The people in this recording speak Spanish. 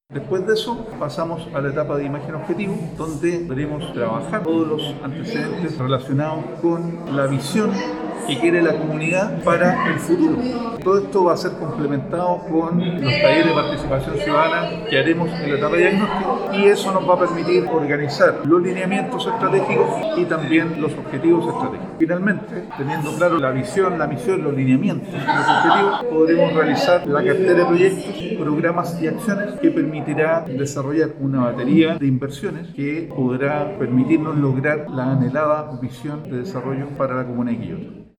Después de eso pasamos a la etapa de imagen objetivo, donde podremos trabajar todos los antecedentes relacionados con la visión que quiere la comunidad para el futuro. Todo esto va a ser complementado con los talleres de participación ciudadana que haremos en la etapa de diagnóstico, y eso nos va a permitir organizar los lineamientos estratégicos y también los objetivos estratégicos. Finalmente, teniendo claro la visión, la misión, los lineamientos y los objetivos, podremos realizar la cartera de proyectos, programas y acciones que permitirá desarrollar una batería de inversiones que podrá permitirnos lograr la anhelada visión de desarrollo para la comuna de Quillota.